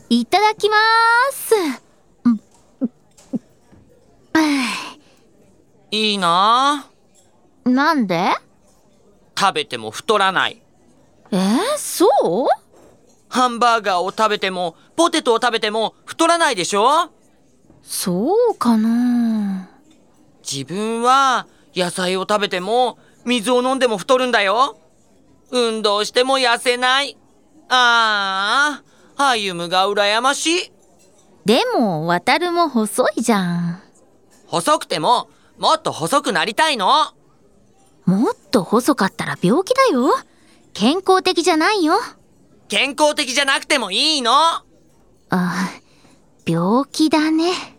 いただきまーす。 いいなあ。なんで？ 食べても太らない。 そう？ ハンバーガーを食べてもポテトを食べても太らないでしょ？ そうかな。 自分は野菜を食べても水を飲んでも太るんだよ。運動しても痩せない。歩夢が羨ましい。 でも渡るも細いじゃん。 細くてももっと細くなりたいの。 もっと細かったら病気だよ。健康的じゃないよ。 健康的じゃなくてもいいの。 病気だね。